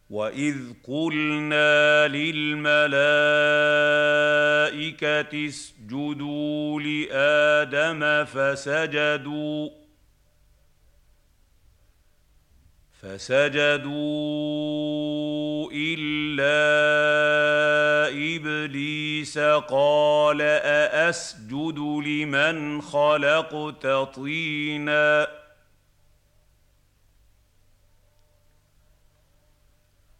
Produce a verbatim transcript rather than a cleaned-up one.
وَإِذْ قُلْنَا لِلْمَلَائِكَةِ اسْجُدُوا لِآدَمَ فَسَجَدُوا فَسَجَدُوا إِلَّا إِبْلِيسَ قَالَ أَأَسْجُدُ لِمَنْ خَلَقْتَ طِينًا